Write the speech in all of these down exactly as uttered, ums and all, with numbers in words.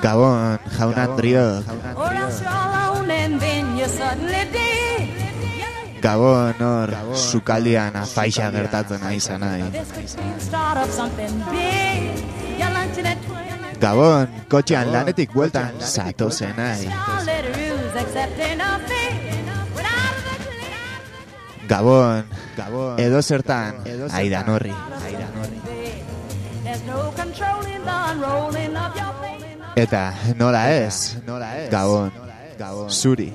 Gabon, jaun Andriok. Gabon, hor, sukaldian afaixa gertatzen nahi zanai. Gabon, kotxean lanetik bueltan zatozen nahi. Gabon, edo zertan, aidan horri. Eta nola ez, Gabon, zuri.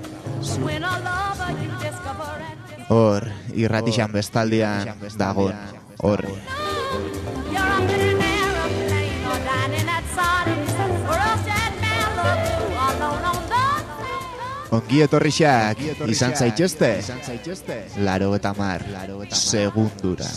Hor, irratixan bestaldian dagon horri. Ongi etorrixak izan zaitezte, laro eta mar, segundura.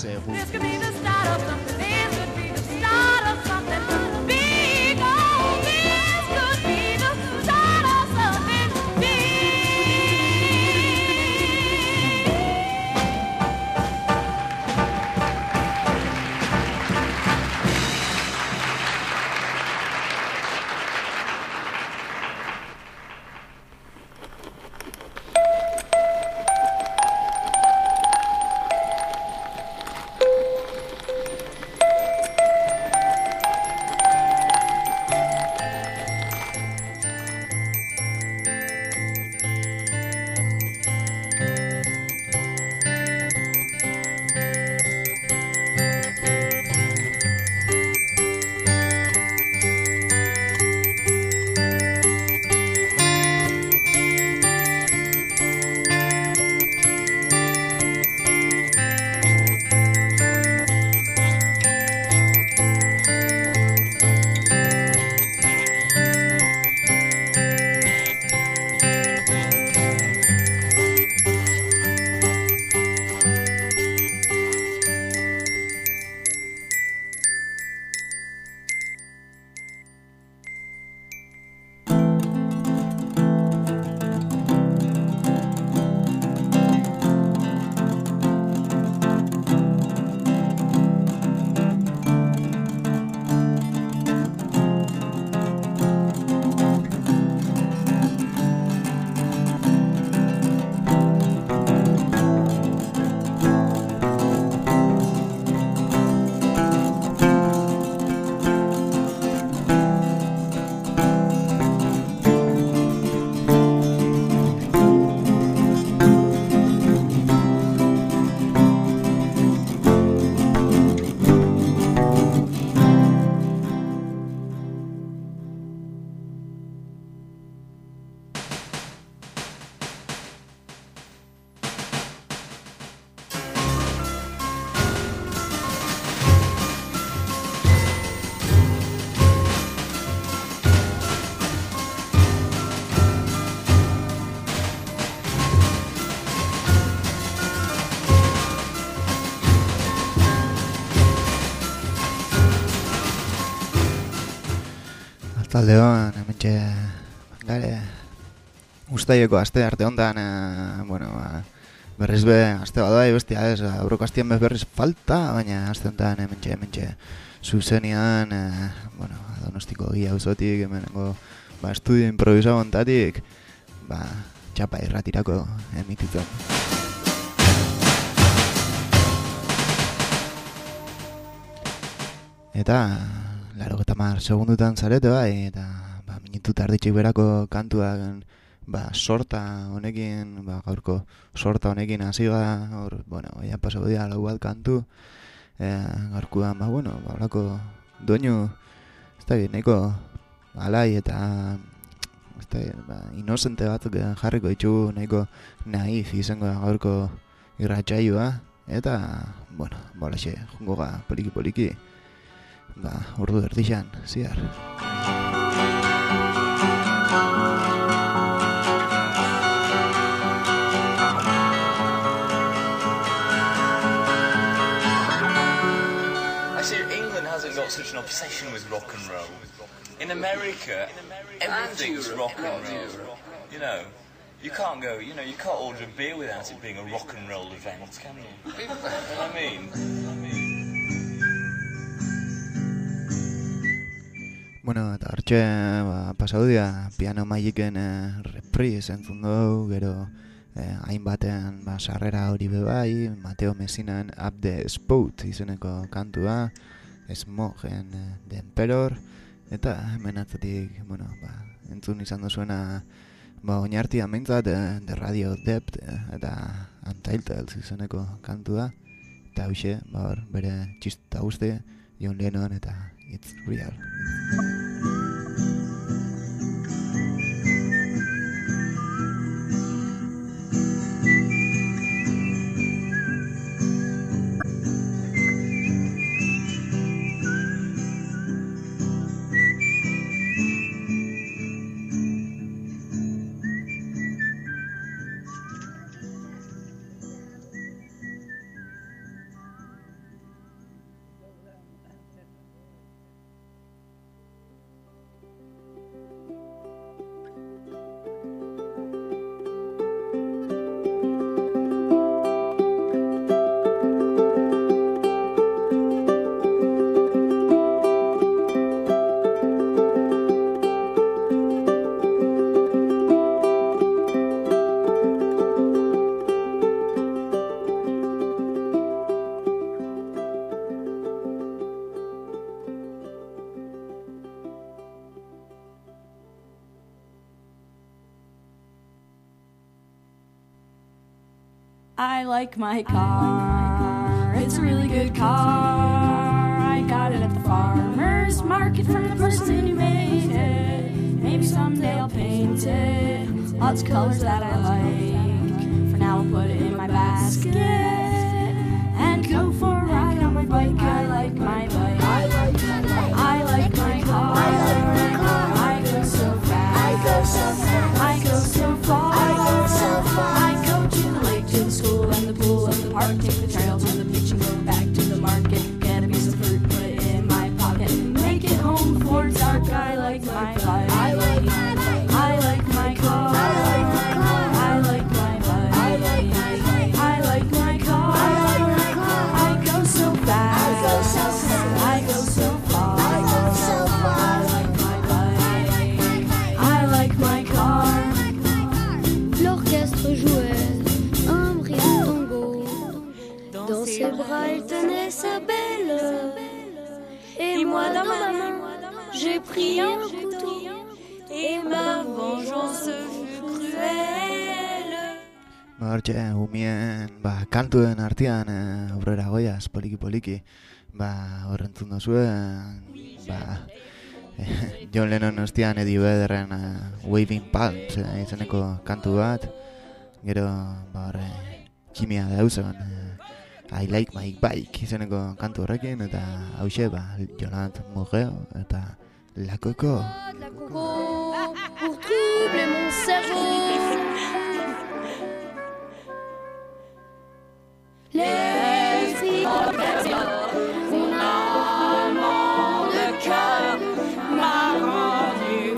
Taldeon, hementxe, gare, ustaileko aste arte hontan, e, bueno, ba, berriz be, aste badai bestia ez, aurroko astien berriz falta, baina aste hontan hementxe, hementxe, zuzenian, e, bueno, Donostiko Gia auzotik, hemenengo, ba, estudio improvisao hontatik, ba, txapa irratirako emititzen. Eta, laro eta mar segundutan zarete bai, eta ba, minutu tarditxik berako kantuak ba, sorta honekin, ba, gaurko sorta honekin hasi gara, hor, bueno, ja pasako dira lau bat kantu, e, gaurkoan, ba, bueno, ba, olako doinu, ez da, nahiko alai eta ez da, ba, inosente batzuk jarriko ditugu, nahiko naif izango da gaurko irratsaioa, eta, bueno, bolaxe, jungo ga poliki-poliki, ba, ordu erdixan, ziar. Actually, England hasn't got such an obsession with rock and roll. In America, everything's rock and roll. You know, you can't go, you know, you can't order a beer without it being a rock and roll event, can you? You know what I mean? I mean... Bueno, eta hortxe, ba, pasau dira, piano magiken eh, reprise entzun dugu, gero eh, hainbatean ba, sarrera hori bebai, Mateo Messinan Up the Spout izeneko kantua, Smogen eh, The Emperor, eta hemen atzatik, bueno, ba, entzun izan duzuena, ba, oinartia meintzat, eh, The Radio Depth, eh, eta Untitled izeneko kantua, eta hoxe, ba, hor, bere txista guzti, John Lennon eta It's Real. I like my car. It's a really good car. I got it at the farmer's market from the person who made it. Maybe someday I'll paint it. Lots of colors that I like. For now I'll put it in my basket and go for a ride on my bike. I like my bike. I like my bike. I like my car. I like my car. I go so fast. I go so fast. I go so far. I go so far. I go to the lake, to the school and the pool and the park. Take the trail to the beach and go back to the market. Get a piece of fruit, put it in my pocket. Make it home before it's dark. I like my bike. I like my bike. I like my car. I like my car. I like my bike. I like my bike. I like my car. I like my car. I go so fast. I go so fast. I go so far. I go so far. I like my bike. I like my car. L'orchestre jouait un brillant tango. Dans ses bras, il tenait sa belle. Et moi, dans ma main, j'ai pris un couteau. Et ma vengeance fut cruelle. Ba, hortxe, umien, ba, kantuen artean eh, aurrera goiaz, poliki-poliki, ba, horrentzun dozue, ba, eh, John Lennon ostian Eddie Vedderren eh, Waving Palms eh, izeneko kantu bat, gero, ba, horre, kimia dauzan, eh, I Like My Bike izeneko kantu horrekin, eta hause, ba, Yolande Moreau, eta La Coco. La coco pour troubler mon cerveau. Les filles mon amant de cœur m'a rendu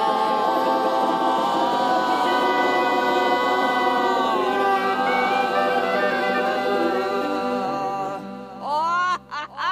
fort. Oh, ha, ha.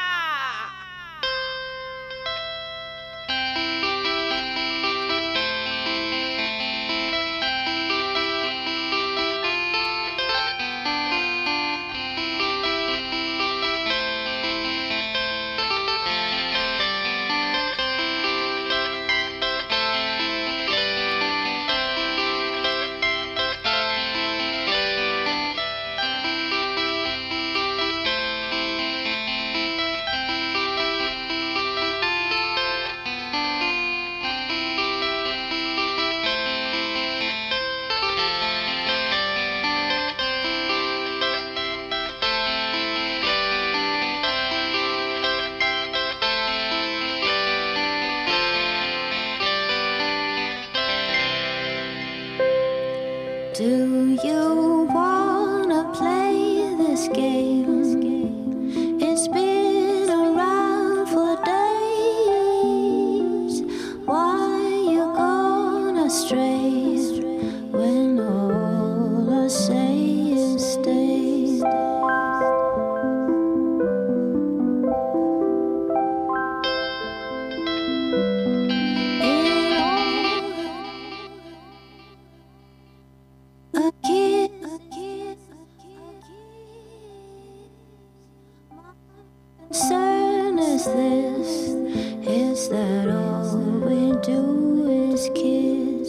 Do you wanna play this game? It's been around for days. Why you gone astray when all I say is stay? this? Is that all we do is kiss?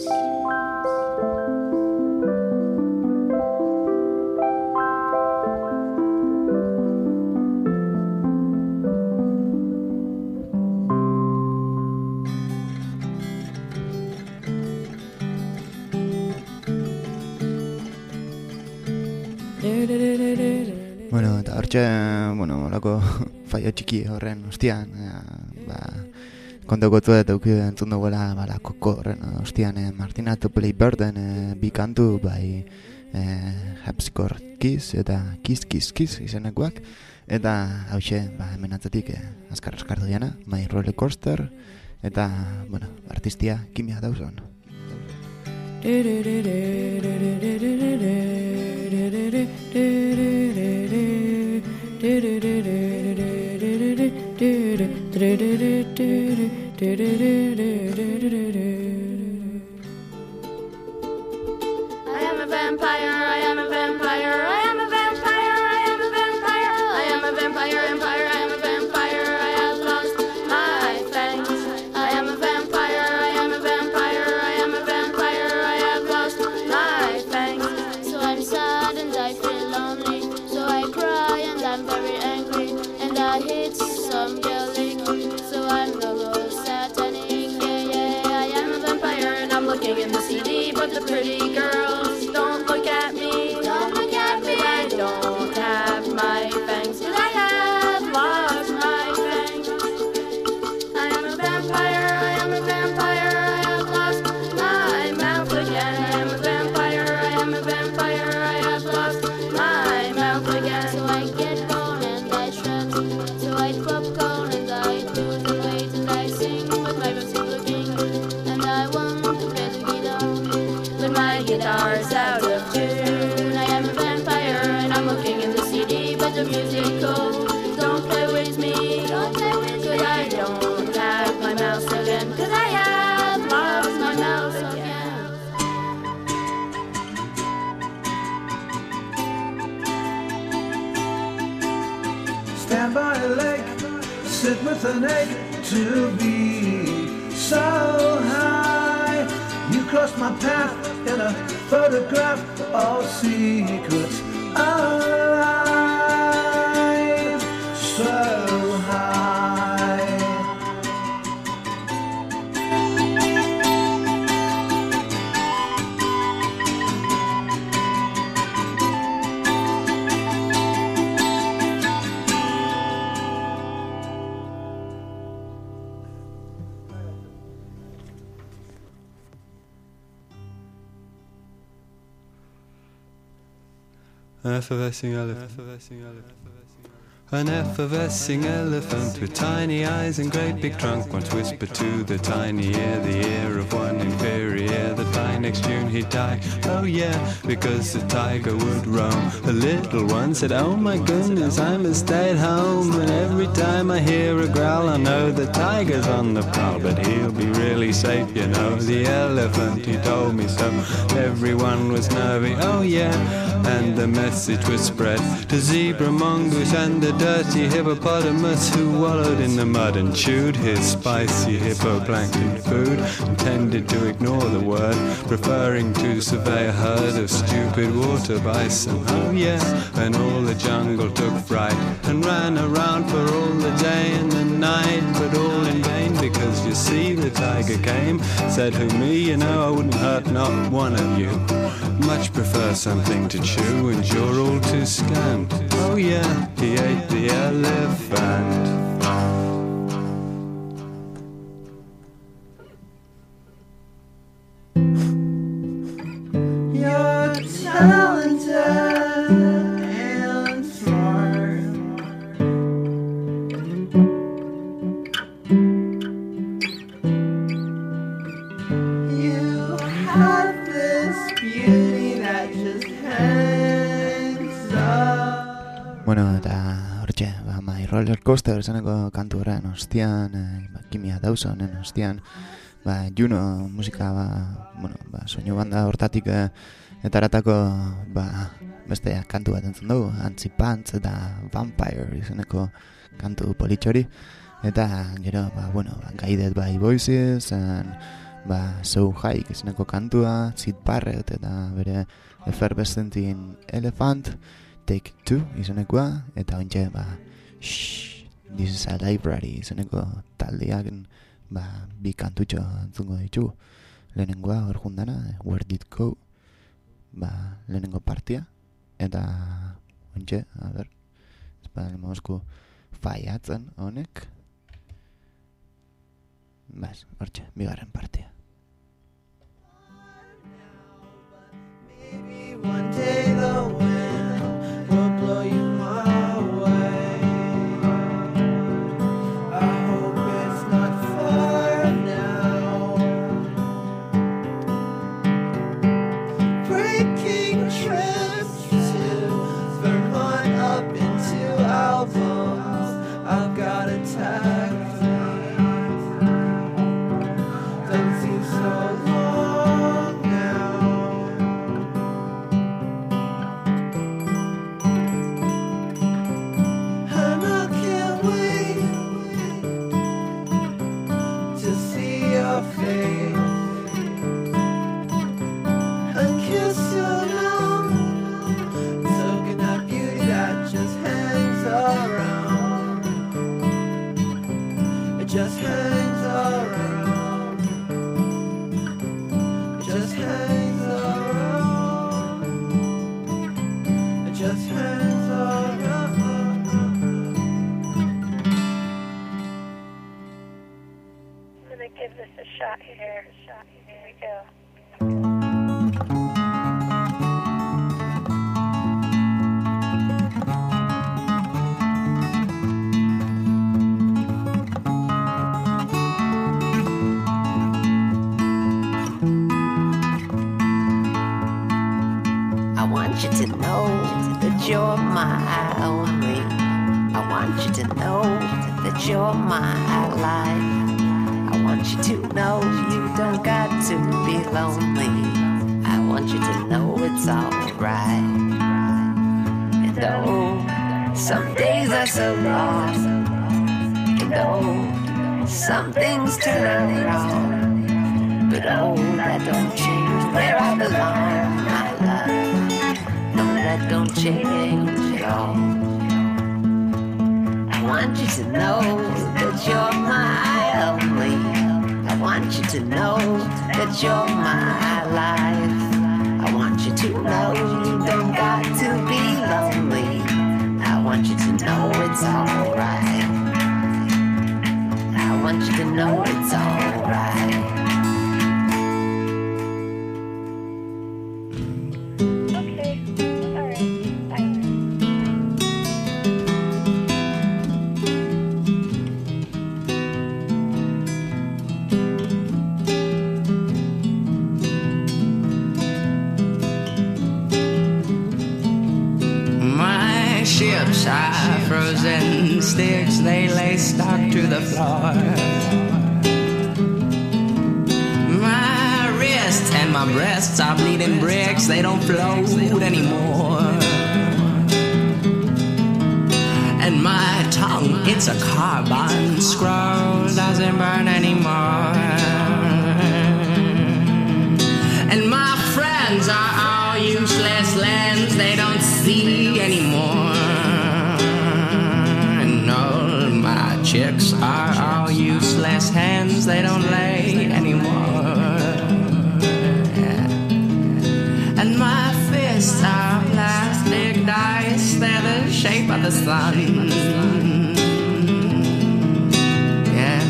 Bueno, eta hortxe, bueno, olako faio txiki horren ostian, eh, ba, kontokotu eta uki entzun duguela, ba, la koko horren ostian, eh, Martina to Play Birden eh, bi kantu, bai, eh, Harpsichord Kiss eta Kiss Kiss Kiss izenekoak, eta hauxe, ba, hemen atzatik eh, azkar askardu diana, My Roller Coaster, eta, bueno, artistia Kimia Dawson. I am a vampire, I am a vampire, I am a vampire, I am a vampire, I am a vampire, empire, I am a vampire, I have lost my fangs. I am a vampire, I am a vampire, I am a vampire, I have lost my fangs. So I'm sad and I feel lonely, so I cry and I'm very angry, and I hit some yelling, so I'm a little satanic, yeah, yeah, I am a vampire and I'm looking in the C D, but the pretty girls don't look at me, don't look at me, I don't have my fangs, cause I have lost my fangs. I am a vampire, I am a vampire, I have lost my mouth again. I am a vampire, I am a vampire, I have lost my mouth again. So I get bone and I shred, so I popcorn and I do the weight and I sing with my boots looking, and I want to play the guitar, but my guitar's out of tune. I am a vampire and I'm looking in the C D, but the music goes, don't play with me, don't play with me, 'cause I don't have my mouse again, 'cause I have lost my mouse again. Stand by a lake, sit with an egg to be so high. You crossed my path in a photograph, all secrets alive, so high. An effervescing elephant. An effervescing elephant with tiny eyes and great big trunk once whispered to the tiny ear, the ear of one inferior, that by next June he'd die. Oh yeah, because the tiger would roam. The little one said, oh my goodness, I must stay at home. And every time I hear a growl, I know the tiger's on the prowl, but he'll be really safe, you know. The elephant, he told me so. Everyone was nervy, oh yeah, and the message was spread to zebra, mongoose and the dirty hippopotamus, who wallowed in the mud and chewed his spicy hippoplankton food, and tended to ignore the word, preferring to survey a herd of stupid water bison. Oh yeah, and all the jungle took fright and ran around for all the day and the night, but all in vain, because you see the tiger came, said, who me, you know, I wouldn't hurt not one of you. Much prefer something to chew, and you're all too scant. Oh yeah, he ate the elephant. You're talented and smart. You have this beauty that just hangs up. Bueno, eta hortxe, ba, My Roller Coaster esaneko kantu horren ostian, eh, ba, Kimia Dawsonen ostian, ba, Juno musika, ba, bueno, ba, soinu banda hortatik eh, etaratako, ba, beste kantu bat entzun dugu, Antzi Pants eta Vampire izeneko kantu politxori. Eta, gero, ba, bueno, ba, Guided by Voices, and, ba, So High, izeneko kantua, Sid Barrett, eta bere Effervescenting Elephant, Take Two, izenekoa, eta ontxe, ba, shh, This is a Library, izeneko taldeak, ba, bi kantutxo entzungo ditugu. Lehenengoa, hor jundana, Where Did Go, ba, lehenengo partia, eta, ontxe, a ber, ez ba, lemozku faiatzen honek, bas, hortxe, bigarren partia. Maybe one day the wind will blow you my way. I hope it's not far now. Breaking trips to Vermont up into albums. I've got a tax. Doesn't seem so long now. And I can't wait to see your face and kiss your mouth. Soaking that beauty that just hangs around. It just hangs around. It just hangs around. It just hangs around. I'm gonna give this a shot here. Shot here. Here we go. I want you to know that you're my only. I want you to know that you're my life. I want you to know you don't got to be lonely. I want you to know it's alright. And oh, some days are so long. And oh, some things turn out wrong. But oh, that don't change where I belong, my love. No, that don't change at all. I want you to know that you're my only. I want you to know that you're my life. I want you to know you don't got to be lonely. I want you to know it's alright. I want you to know it's alright. Okay. All right. Bye. My ships are frozen sticks, they lay stuck to the floor. My wrists and my breasts are bleeding bricks, they don't float anymore. And my tongue, it's a carbon scroll, doesn't burn anymore. And my friends are all useless lens, they don't see anymore. And all my chicks are all useless hens, they don't lay anymore. And my fists are plastic dice, they're the shape of the sun. Yeah,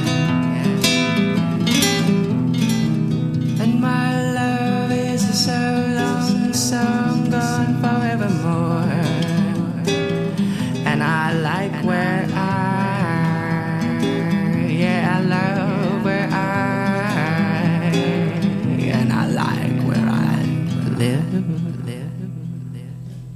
yeah. And my love is so long, so I'm gone forevermore. And I like where I, yeah, I love where I, and I like where I live, live, live.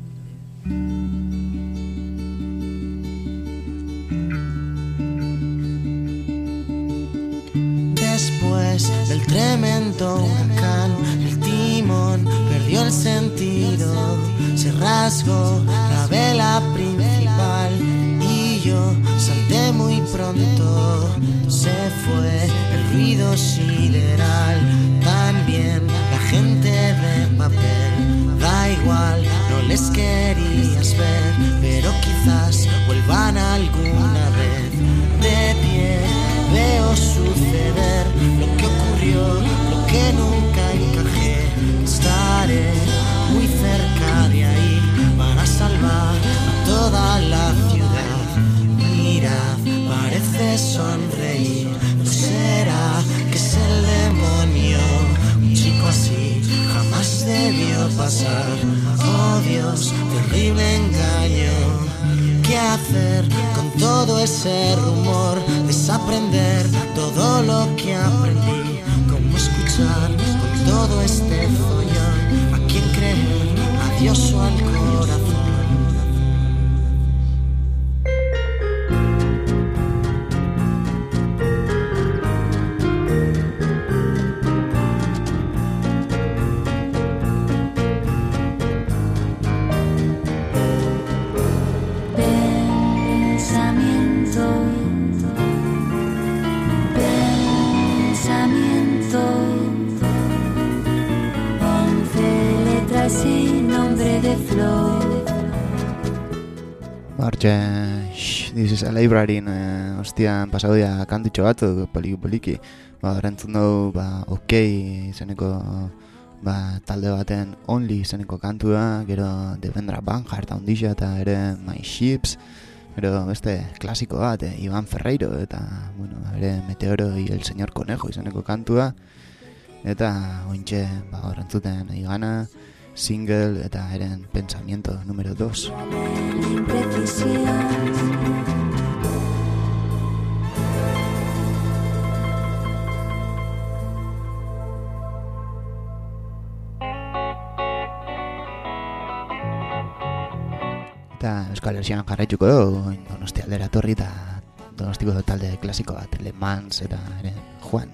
Después del tremendo huracán, el timón perdió el sentido, se rasgó la vela principal y yo salté muy pronto se fue el ruido sideral, también la gente de papel. Da igual, no les querías ver, pero quizás vuelvan alguna vez. De pie veo suceder lo que ocurrió, lo que nunca encajé. Estaré muy cerca de ahí para salvar a toda la ciudad. Mira, parece sonreír, ¿no será que es el demonio? Un chico así jamás debió pasar. Oh Dios, terrible engaño. ¿Qué hacer con todo ese rumor? Desaprender todo lo que aprendí. ¿Cómo escuchar con todo este follón? ¿A quién creer? ¿A Dios o al corazón? Hortxe, This is a Library, eh, ostian pasau dira kantutxo batzuk, poliki-poliki. Ba, erantzun dugu, ba, ok, izeneko, ba, talde baten Only izeneko kantua, gero Devendra Banhart handixa eta ere My Ships, gero beste klasiko bat, eh, Ivan Ferreiro, eta, bueno, ere Meteoro y el Señor Conejo izeneko kantua, eta ointxe, ba, erantzuten igana, single eta eren Pensamiento número dos. Eta Euskal Herrian jarraituko dugu, Donostia aldera torri eta Donostiko talde klasiko bat, Le Mans eta ere Juan.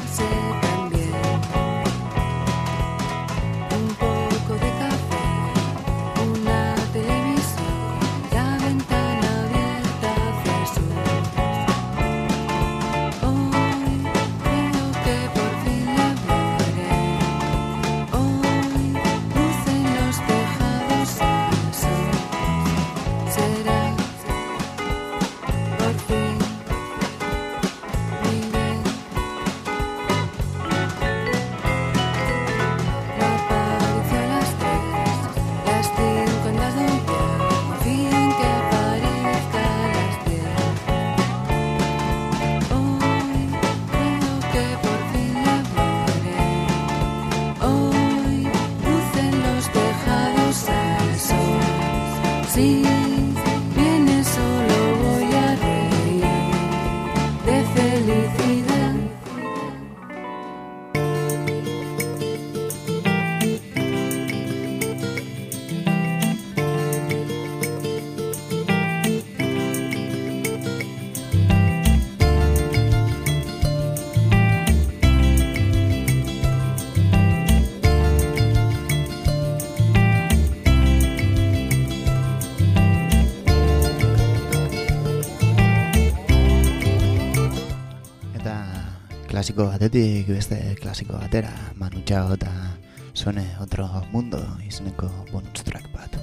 Klasiko batetik beste klasiko batera, Manu Chao eta Sone Otro Mundo izeneko bonus track bat.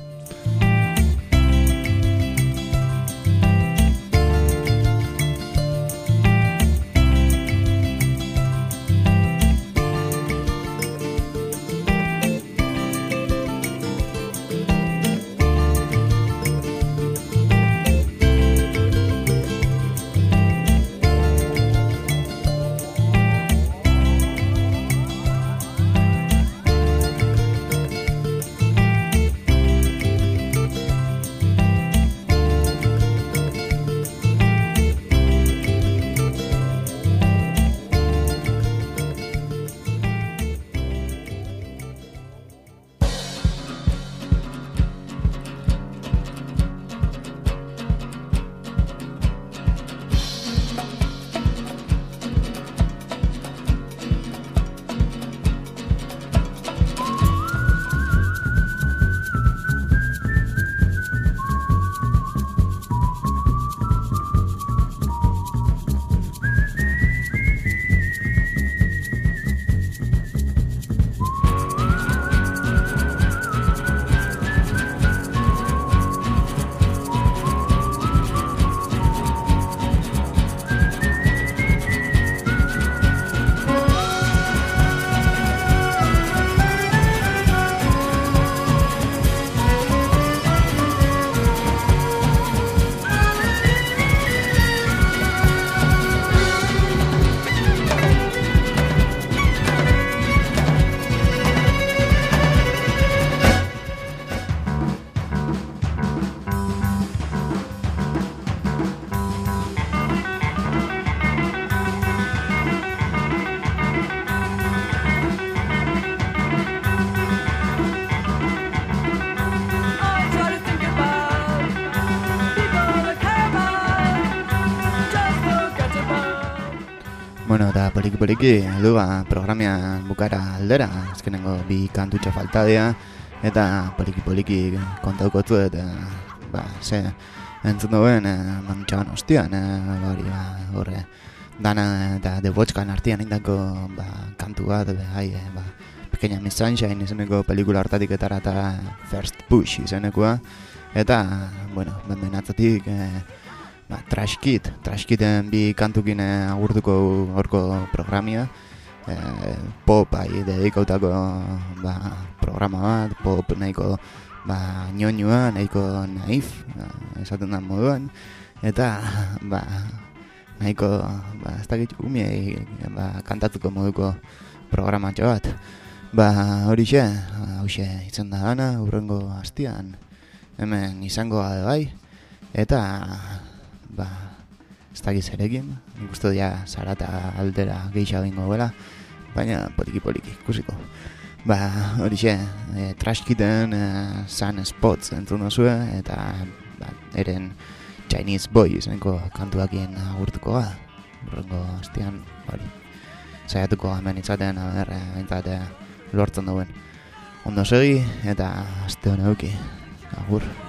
poliki-poliki, heldu ba, programian bukara aldera, azkenengo bi kantutxo falta dira, eta poliki-poliki kontauko zuet, ba, ze, entzun duen, e, mantxaban ostian, e, hori, ba, horre, dana eta The Watchkan artian indako, ba, kantu bat, behai, e, ba, Pequeña Miss Sunshine izeneko pelikula hartatik etara eta First Push izenekoa, eta, bueno, ben atzatik, e, ba, Trash Kid, Trash Kiden bi kantukin agurtuko horko programia, e, pop ahi dedikautako ba, programa bat, pop nahiko ba, ñoñua, nahiko naif, ba, esaten da moduan, eta ba, nahiko, ba, ez dakit umiei ba, kantatuko moduko programatxo bat. Ba, horixe, hauxe itzen da gana, urrengo hastian, hemen izango da bai, eta ba, ez dakiz erekin, nik uste ja zarata aldera geisha bingo bela, baina poliki-poliki ikusiko. Ba, horixe, e, Trash Kiden e, Sun Spots entzun dozue, eta ba, eren Chinese Boy izeneko kantuakien agurtuko ga, urrengo hastian, hori, saiatuko hemen itzaten, aber, entzate lortzen duen. Ondo segi, eta aste hone auki, agur.